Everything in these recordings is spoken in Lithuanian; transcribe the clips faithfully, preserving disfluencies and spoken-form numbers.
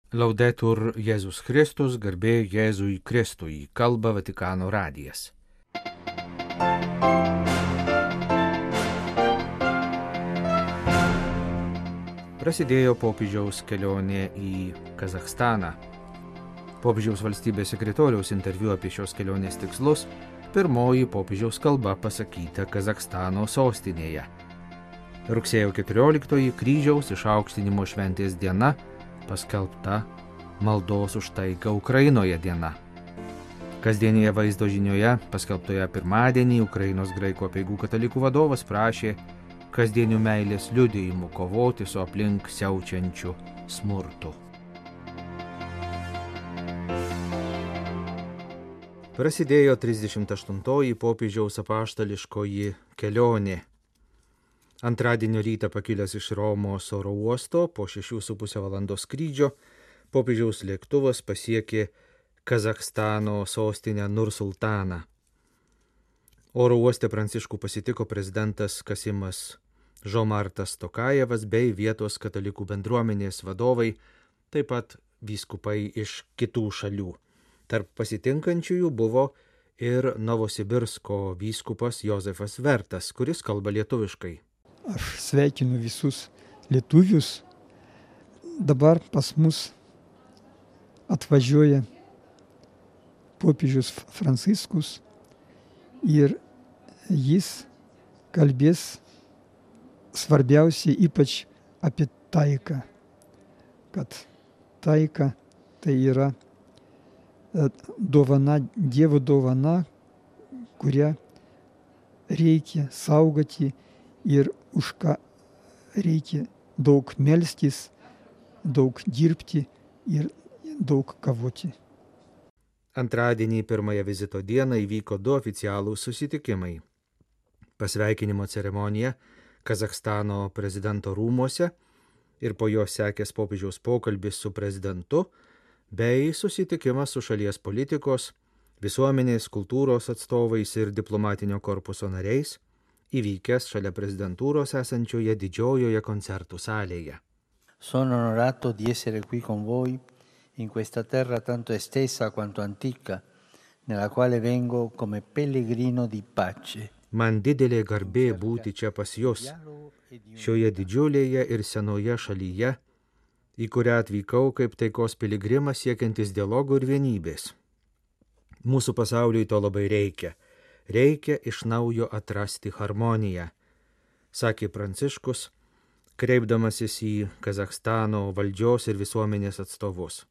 Laudetur Jėzus Kristus, garbė Jėzui Kristui, kalba Vatikano radijas. Prasidėjo popiežiaus kelionė į Kazachstaną. Popiežiaus valstybės sekretoriaus interviu apie šios kelionės tikslus pirmoji popiežiaus kalba pasakyta Kazachstano sostinėje. Rugsėjo keturioliktoji kryžiaus išaukštinimo šventės diena, paskelbta maldos už taiką Ukrainoje diena. Kasdienėje vaizdo žinioje, paskelbtoje pirmadienį, Ukrainos graikų apeigų katalikų vadovas prašė kasdienių meilės liudijimų kovoti su aplink siaučiančiu smurtu. Prasidėjo trisdešimt aštuntoji popiežiaus apaštališkoji kelionė. Antradienio rytą pakilęs iš Romos oro uosto po šešių su pusę valandos skrydžio, popiežiaus lėktuvas pasiekė Kazachstano sostinę Nur-Sultaną. Oro uoste Pranciškų pasitiko prezidentas Kasimas Žomartas Tokajevas bei vietos katalikų bendruomenės vadovai, taip pat vyskupai iš kitų šalių. Tarp pasitinkančiųjų buvo ir Novosibirsko vyskupas Jozefas Vertas, kuris kalba lietuviškai. Aš sveikinu visus lietuvius. Dabar pas mus atvažiuoja popiežius Franciskus ir jis kalbės svarbiausiai ypač apie taiką. Kad taika tai yra dovana, Dievo dovana, kurią reikia saugoti ir už ką reikia daug melstis, daug dirbti ir daug kovoti. Antradienį pirmąją vizito dieną įvyko du oficialūs susitikimai. Pasveikinimo ceremonija Kazachstano prezidento rūmuose ir po jo sekęs popiežiaus pokalbis su prezidentu, bei susitikimas su šalies politikos, visuomenės, kultūros atstovais ir diplomatinio korpuso nariais, įvykęs šalia prezidentūros esančioje didžiojoje koncertų salėje. Sono onorato di essere qui con voi in questa terra tanto estesa quanto antica, nella quale vengo come pellegrino di pace. Man didelė garbė būti čia pas jūs, šioje didžiulėje ir senoje šalyje, į kurią atvykau kaip taikos piligrimas siekiantis dialogo ir vienybės. Mūsų pasauliui to labai reikia. Reikia iš naujo atrasti harmoniją, sakė Pranciškus, kreipdamasis į Kazachstano valdžios ir visuomenės atstovus.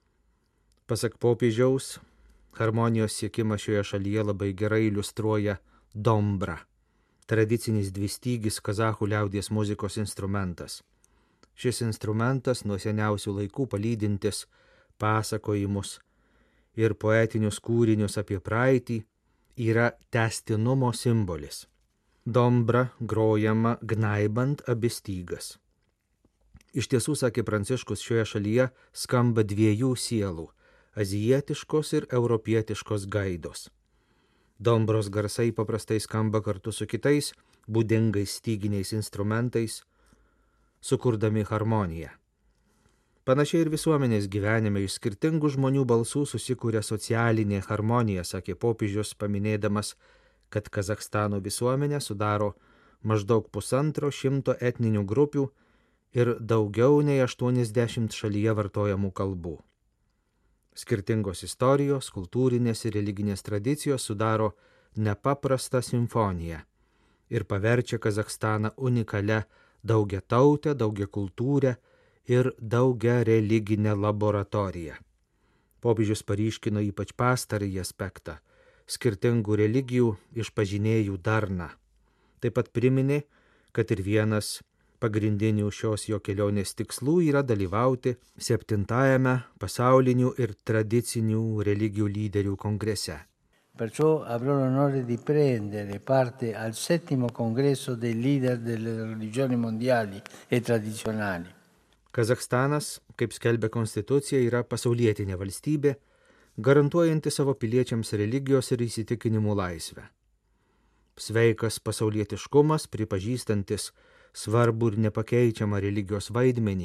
Pasak popiežiaus, harmonijos siekimas šioje šalyje labai gerai iliustruoja dombra, tradicinis dvistygis kazachų liaudies muzikos instrumentas. Šis instrumentas nuo seniausių laikų palydintis pasakojimus ir poetinius kūrinius apie praeitį, yra tęstinumo simbolis. Dombra grojama gnaibant abi stygas. Iš tiesų, sakė Pranciškus, šioje šalyje skamba dviejų sielų – azijietiškos ir europietiškos gaidos. Dombros garsai paprastai skamba kartu su kitais būdingais styginiais instrumentais, sukurdami harmoniją. Panašiai ir visuomenės gyvenime iš skirtingų žmonių balsų susikūrė socialinė harmonija, sakė popiežius, paminėdamas, kad Kazachstano visuomenė sudaro maždaug pusantro šimto etninių grupių ir daugiau nei aštuoniasdešimt šalyje vartojamų kalbų. Skirtingos istorijos, kultūrinės ir religinės tradicijos sudaro nepaprastą simfoniją ir paverčia Kazachstaną unikalia daugiatautę, daugiakultūrę ir daugia religinę laboratoriją. Popiežius paryškino ypač pastarąjį aspektą – skirtingų religijų išpažinėjų darną. Taip pat priminė, kad ir vienas pagrindinių šios jo kelionės tikslų yra dalyvauti septintajame pasaulinių ir tradicinių religijų lyderių kongrese. Perciò avrò l'onore di prendere parte al settimo congresso dei leader delle religioni mondiali e tradizionali. Kazachstanas, kaip skelbia konstitucija, yra pasaulietinė valstybė, garantuojanti savo piliečiams religijos ir įsitikinimų laisvę. Sveikas pasaulietiškumas, pripažįstantis svarbų ir nepakeičiamą religijos vaidmenį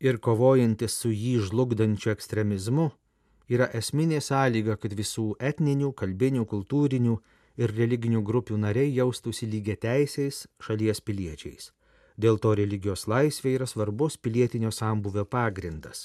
ir kovojantis su jį žlugdančiu ekstremizmu yra esminė sąlyga, kad visų etninių, kalbinių, kultūrinių ir religinių grupių nariai jaustųsi lygiateisiais šalies piliečiais. Dėl to religijos laisvė yra svarbus pilietinio sambūvio pagrindas.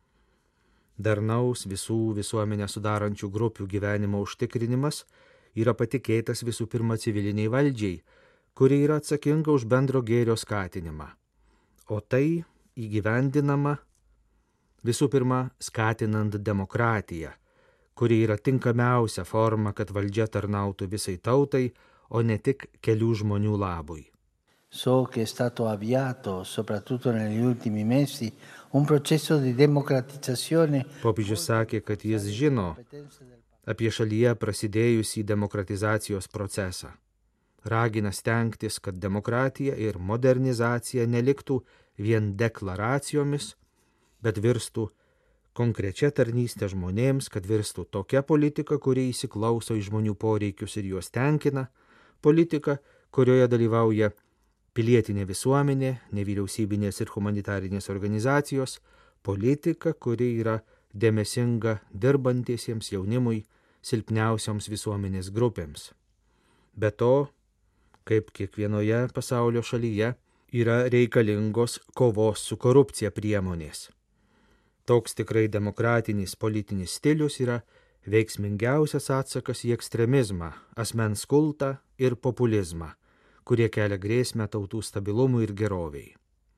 Darnaus visų visuomenę sudarančių grupių gyvenimo užtikrinimas yra patikėtas visų pirma civiliniai valdžiai, kuri yra atsakinga už bendro gėrio skatinimą. O tai įgyvendinama visų pirma skatinant demokratiją, kuri yra tinkamiausia forma, kad valdžia tarnautų visai tautai, o ne tik kelių žmonių labui. So che è stato avviato, soprattutto negli ultimi mesi, un processo di democratizzazione. Popiežius sakė, kad jis žino apie šalyje prasidėjusį demokratizacijos procesą. Ragina stengtis, kad demokratija ir modernizacija neliktų vien deklaracijomis, bet virstų konkrečia tarnystė žmonėms, kad virstų tokia politika, kuri įsiklauso į žmonių poreikius ir juos tenkina, politika, kurioje dalyvauja pilietinė visuomenė, nevyriausybinės ir humanitarinės organizacijos, politika, kuri yra dėmesinga dirbantiesiems jaunimui, silpniausioms visuomenės grupėms. Be to, kaip kiekvienoje pasaulio šalyje, yra reikalingos kovos su korupcija priemonės. Toks tikrai demokratinis politinis stilius yra veiksmingiausias atsakas į ekstremizmą, asmens kultą ir populizmą, kurie kelia grėsmę tautų stabilumui ir geroviai.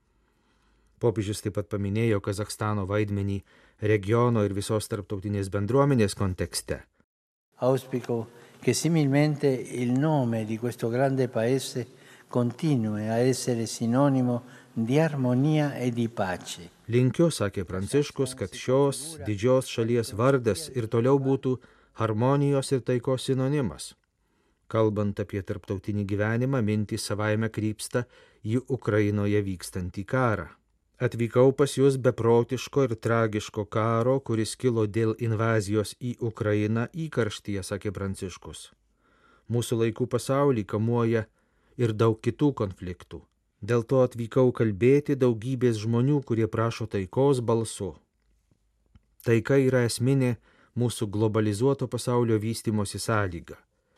Popiežius taip pat paminėjo Kazachstano vaidmenį regiono ir visos tarptautinės bendruomenės kontekste. Auspico che similmente il nome di questo grande paese continui a essere sinonimo di armonia e di pace. Linkiu, sakė Pranciškus, kad šios didžios šalies vardas ir toliau būtų harmonijos ir taikos sinonimas. Kalbant apie tarptautinį gyvenimą, mintys savaime krypsta į Ukrainoje vykstantį karą. Atvykau pas jūs beprotiško ir tragiško karo, kuris kilo dėl invazijos į Ukrainą įkarštyje, sakė Pranciškus. Mūsų laikų pasaulį kamuoja ir daug kitų konfliktų. Dėl to atvykau kalbėti daugybės žmonių, kurie prašo taikos balsu. Taika yra esminė mūsų globalizuoto pasaulio vystymosi sąlyga.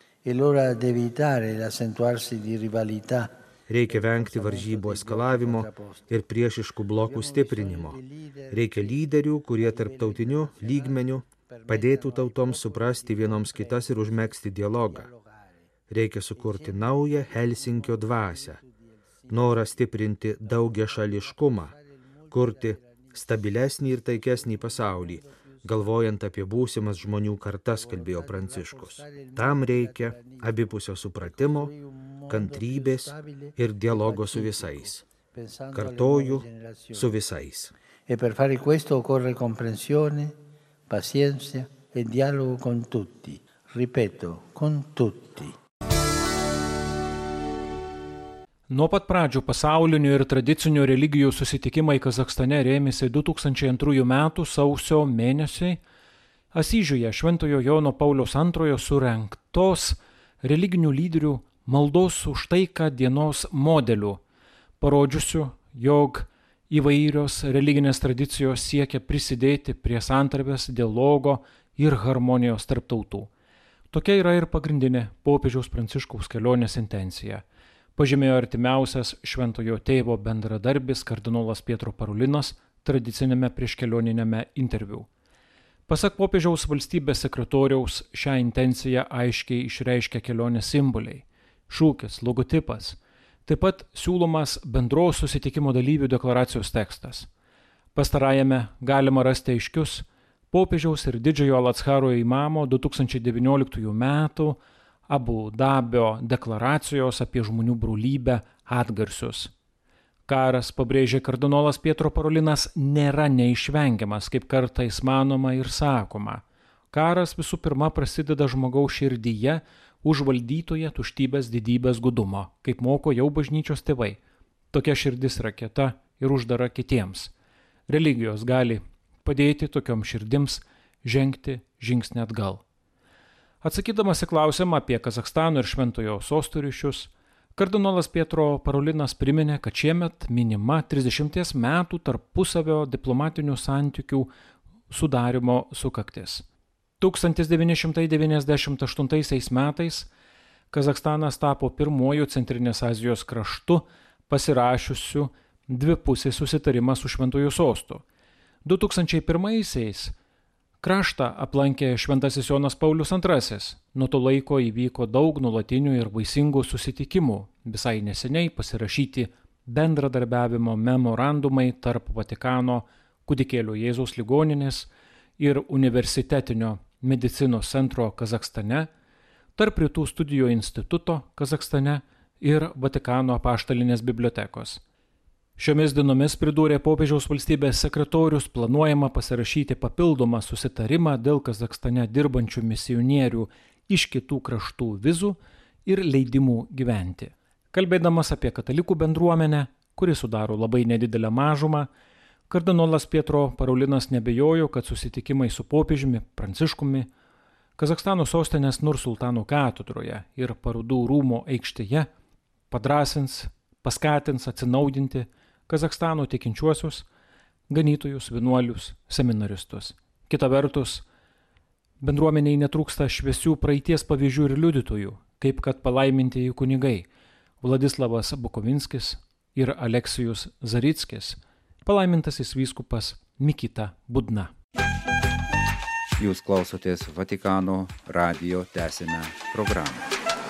Reikia vengti varžybų eskalavimo ir priešiškų blokų stiprinimo. Reikia lyderių, kurie tarptautiniu lygmeniu padėtų tautoms suprasti vienoms kitas ir užmegzti dialogą. Reikia sukurti naują Helsinkio dvasią, norą stiprinti daugiašališkumą, kurti stabilesnį ir taikesnį pasaulį, galvojant apie būsimas žmonių kartas, kalbėjo Pranciškus. Tam reikia abipusio supratimo, kantrybės ir dialogo su visais. Kartoju, su visais. E per fare questo occorre comprensione, pazienza e dialogo con tutti. Ripeto, con tutti. Nuo pat pradžių pasaulinių ir tradicinių religijų susitikimai Kazachstane rėmėsi du tūkstančiai antrųjų metų sausio mėnesį Asyžiuje Šventojo Jono Pauliaus antrojo surengtos religinių lyderių maldos už taiką dienos modelių, parodžiusių, jog įvairios religinės tradicijos siekia prisidėti prie santarvės, dialogo ir harmonijos tarp tautų. Tokia yra ir pagrindinė popiežiaus Pranciškaus kelionės intencija. Pažymėjo artimiausias Šventojo tėvo bendradarbis kardinolas Pietro Parolinas tradicinėme prieškelioniniame interviu. Pasak popiežiaus valstybės sekretoriaus, šią intenciją aiškiai išreiškia kelionės simboliai, šūkis, logotipas, taip pat siūlomas bendros susitikimo dalyvių deklaracijos tekstas. Pastarajame galima rasti aiškius popiežiaus ir didžiojo Al-Azharo imamo du tūkstančiai devynioliktųjų metų Abu Dabio deklaracijos apie žmonių brolybę atgarsius. Karas, pabrėžė kardinolas Pietro Parolinas, nėra neišvengiamas, kaip kartais manoma ir sakoma. Karas visų pirma prasideda žmogaus širdyje, užvaldytoje tuštybės didybės gudumo, kaip moko jau bažnyčios tėvai. Tokia širdis yra kieta ir uždara kitiems. Religijos gali padėti tokiom širdims žengti žingsnį atgal. Atsakydamas į klausimą apie Kazachstano ir Šventojo sostų ryšius, Kardinolas Pietro Parolinas priminė, kad šiemet minima trisdešimties metų tarpusavio diplomatinių santykių sudarimo sukaktis. tūkstantis devyni šimtai devyniasdešimt aštuntaisiais metais Kazachstanas tapo pirmuoju Centrinės Azijos kraštu pasirašiusiu dvipusį susitarimą su Šventuoju sostu. du tūkstančiai pirmaisiais kraštą aplankė Šventasis Jonas Paulius antrasis. Nuo to laiko įvyko daug nuolatinių ir vaisingų susitikimų. Visai neseniai pasirašyti bendradarbiavimo memorandumai tarp Vatikano Kūdikėlio Jėzaus ligoninės ir Universitetinio medicinos centro Kazachstane, tarp Rytų studijų instituto Kazachstane ir Vatikano apaštalinės bibliotekos. Šiomis dienomis, pridūrė popiežiaus valstybės sekretorius, planuojama pasirašyti papildomą susitarimą dėl Kazachstane dirbančių misionierių iš kitų kraštų vizų ir leidimų gyventi. Kalbėdamas apie katalikų bendruomenę, kuri sudaro labai nedidelę mažumą, kardinolas Pietro Parolinas nebejojo, kad susitikimai su popiežiumi Pranciškumi Kazachstano sostinės Nursultano katedroje ir parodų rūmų aikštėje padrąsins, paskatins atsinaujinti Kazachstano tikinčiuosius, ganytojus, vienuolius, seminaristus. Kita vertus, bendruomeniai netrūksta šviesių praeities pavyzdžių ir liudytojų, kaip kad palaimintieji kunigai Vladislavas Bukovinskis ir Aleksijus Zarickis, palaimintasis vyskupas Mikita Budna. Jūs klausotės Vatikano radijo tęsinę programą.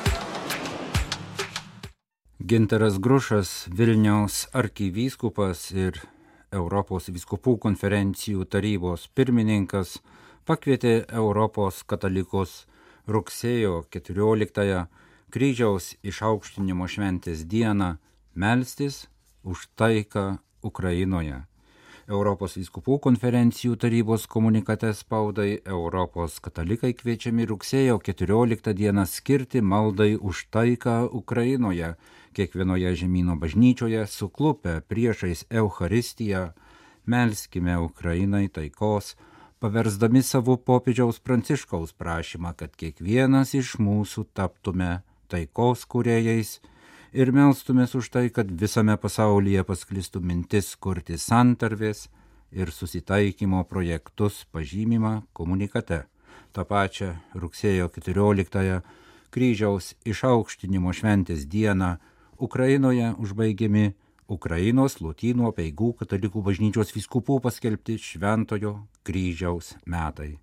Gintaras Grušas, Vilniaus arkivyskupas ir Europos vyskupų konferencijų tarybos pirmininkas, pakvietė Europos katalikus rugsėjo keturioliktąją kryžiaus išaukštinimo šventės dieną melstis už taiką Ukrainoje. Europos vyskupų konferencijų tarybos komunikate spaudai Europos katalikai kviečiami rugsėjo keturioliktą dieną skirti maldai už taiką Ukrainoje. Kiekvienoje žemyno bažnyčioje suklupę priešais Eucharistiją, melskime Ukrainai taikos, paversdami savo popiežiaus Pranciškaus prašymą, kad kiekvienas iš mūsų taptume taikos kūrėjais ir melstumės už tai, kad visame pasaulyje pasklistų mintis kurti santarvės ir susitaikymo projektus pažymimą komunikate. Ta pačia rugsėjo keturioliktąją kryžiaus išaukštinimo šventės dieną Ukrainoje užbaigiami Ukrainos Lotynų apeigų katalikų bažnyčios vyskupų paskelbti Šventojo kryžiaus metai.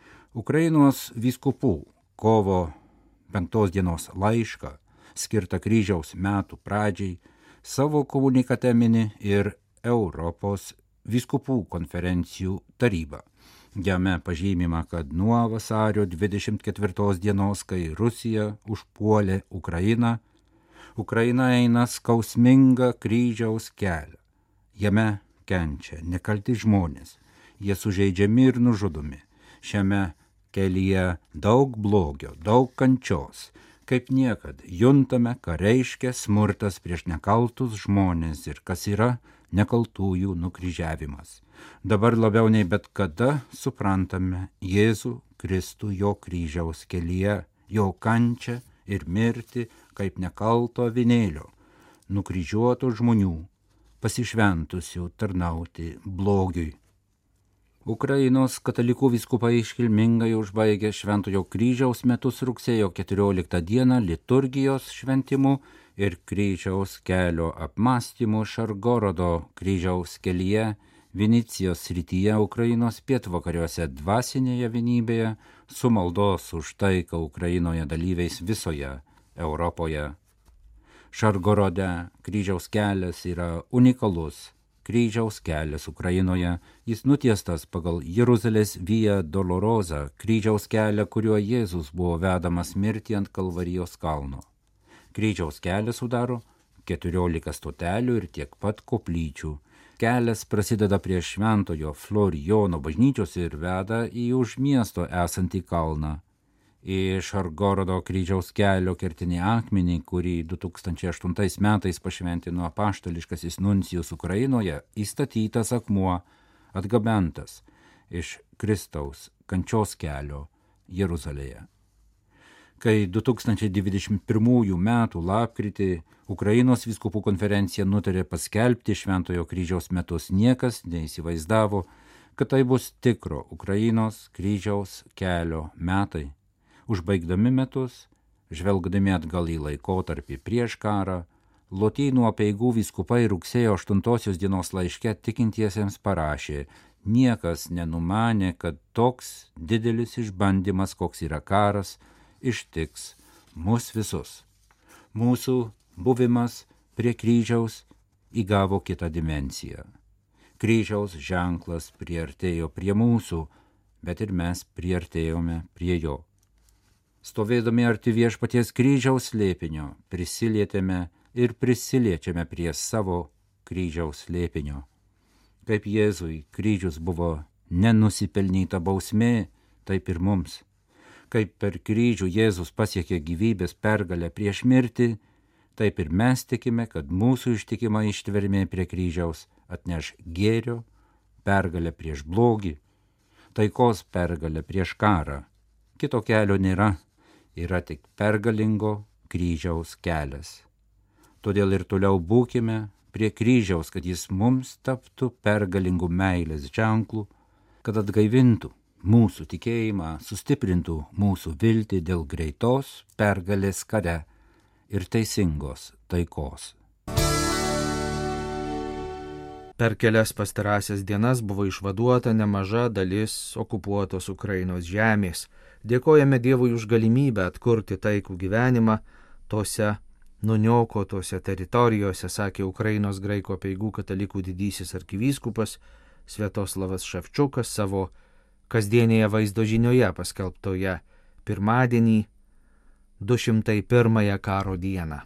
Ukrainos vyskupų kovo penktos dienos laišką, skirtą kryžiaus metų pradžiai, savo komunikate mini ir Europos vyskupų konferencijų taryba. Jame pažymima, kad nuo vasario dvidešimt ketvirtos dienos, kai Rusija užpuolė Ukrainą, Ukraina eina skausmingą kryžiaus kelią. Jame kenčia nekalti žmonės, jie sužeidžiami ir nužudomi. Šiame kelyje daug blogio, daug kančios. Kaip niekad juntame, ką reiškia smurtas prieš nekaltus žmonės ir kas yra nekaltųjų nukryžiavimas. Dabar labiau nei bet kada suprantame Jėzų Kristų jo kryžiaus kelyje, jo kančią ir mirtį kaip nekalto avinėlio, nukryžiuotų žmonių, pasišventusių tarnauti blogiui. Ukrainos katalikų vyskupai iškilmingai užbaigė Šventojo kryžiaus metus rugsėjo keturioliktą dieną liturgijos šventimu ir kryžiaus kelio apmąstymu Šargorodo kryžiaus kelyje Vinicijos srityje Ukrainos pietvakariuose dvasinėje vienybėje su maldos už taiką Ukrainoje dalyviais visoje Europoje. Šargorode kryžiaus kelias yra unikalus kryžiaus kelias Ukrainoje. Jis nutiestas pagal Jeruzalės Via Dolorosa kryžiaus kelią, kuriuo Jėzus buvo vedamas mirti ant Kalvarijos kalno. Kryžiaus kelią sudaro keturiolika stotelių ir tiek pat koplyčių. Kelias prasideda prie Šventojo Florijono bažnyčios ir veda į už miesto esantį kalną. Iš Šargorodo kryžiaus kelio kertinį akmenį, kurį du tūkstančiai aštuntais metais pašventino apaštališkasis nuncijus Ukrainoje, įstatytas akmuo atgabentas iš Kristaus kančios kelio Jeruzalėje. Kai du tūkstančiai dvidešimt pirmųjų metų lapkritį Ukrainos vyskupų konferencija nutarė paskelbti Šventojo kryžiaus metus, niekas neįsivaizdavo, kad tai bus tikro Ukrainos kryžiaus kelio metai. Užbaigdami metus, žvelgdami atgal į laikotarpį prieš karą, Lotynų apeigų vyskupai rugsėjo aštuntosios dienos laiške tikintiesiems parašė: niekas nenumanė, kad toks didelis išbandymas, koks yra karas, ištiks mus visus. Mūsų buvimas prie kryžiaus įgavo kitą dimensiją. Kryžiaus ženklas priartėjo prie mūsų, bet ir mes priartėjome prie jo. Stovėdami arti viešpaties kryžiaus slėpinio, prisilietėme ir prisiliečiame prie savo kryžiaus slėpinio. Kaip Jėzui kryžius buvo nenusipelnyta bausmė, taip ir mums. Kaip per kryžių Jėzus pasiekė gyvybės pergalę prieš mirtį, taip ir mes tikime, kad mūsų ištikima ištvermė prie kryžiaus atneš gėrio pergalę prieš blogį, taikos pergalę prieš karą. Kito kelio nėra, yra tik pergalingo kryžiaus kelias. Todėl ir toliau būkime prie kryžiaus, kad jis mums taptų pergalingų meilės ženklų, kad atgaivintų mūsų tikėjimą, sustiprintų mūsų viltį dėl greitos pergalės kare ir teisingos taikos. Per kelias pastarąsias dienas buvo išvaduota nemaža dalis okupuotos Ukrainos žemės. Dėkojame Dievui už galimybę atkurti taikų gyvenimą tose nuniokotose teritorijose, sakė Ukrainos graikų apeigų katalikų didysis arkivyskupas Sviatoslavas Ševčiukas savo kasdienėje vaizdo žinioje paskelbtoje pirmadienį du šimtai pirmąją karo dieną.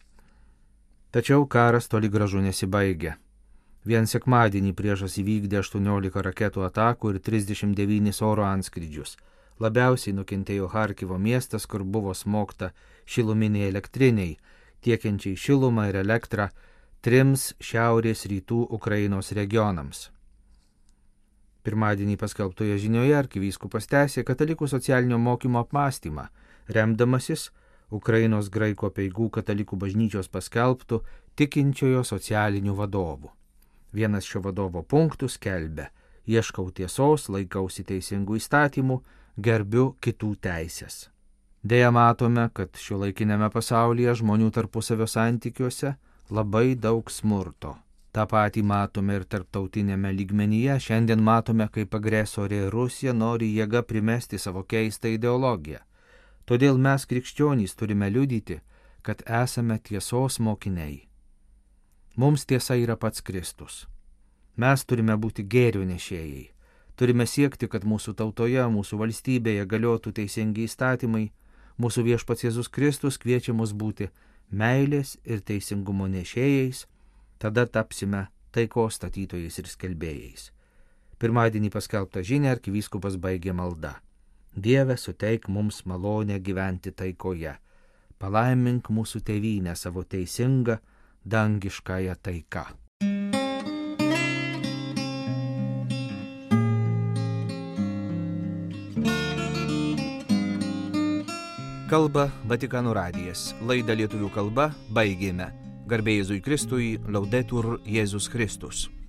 Tačiau karas toli gražu nesibaigė. Vien sekmadienį priešas įvykdė aštuoniolika raketų atakų ir trisdešimt devynis oro antskrydžius. Labiausiai nukentėjo Charkivo miestas, kur buvo smogta šiluminiai elektriniai, tiekiančiai šilumą ir elektrą trims šiaurės rytų Ukrainos regionams. Pirmadienį paskelbtoje žinioje arkivyskupas tęsė katalikų socialinio mokymo apmąstymą, remdamasis Ukrainos graikų apeigų katalikų bažnyčios paskelbtų tikinčiojo socialinių vadovų. Vienas šio vadovo punktų skelbia: ieškau tiesos, laikausi teisingų įstatymų, gerbiu kitų teisės. Deja matome, kad šiuolaikinėme pasaulyje žmonių tarpusavio santykiuose labai daug smurto. Ta patį matome ir tarptautinėme lygmenyje. Šiandien matome, kaip agresorė Rusija nori jėga primesti savo keistą ideologiją. Todėl mes krikščionys turime liudyti, kad esame tiesos mokiniai. Mums tiesa yra pats Kristus. Mes turime būti gėrio nešėjai. Turime siekti, kad mūsų tautoje, mūsų valstybėje galiotų teisingi įstatymai. Mūsų viešpats Jėzus Kristus kviečia mus būti meilės ir teisingumo nešėjais, tada tapsime taikos statytojais ir skelbėjais. Pirmadienį paskelbtą žinią arkivyskupas baigė malda: Dieve, suteik mums malonę gyventi taikoje. Palaimink mūsų tėvynę savo teisingą, dangiškąją taiką. Kalba Vatikano radijas. Laidą lietuvių kalba baigėme. Garbė Jėzui Kristui, Laudetur Jėzus Kristus.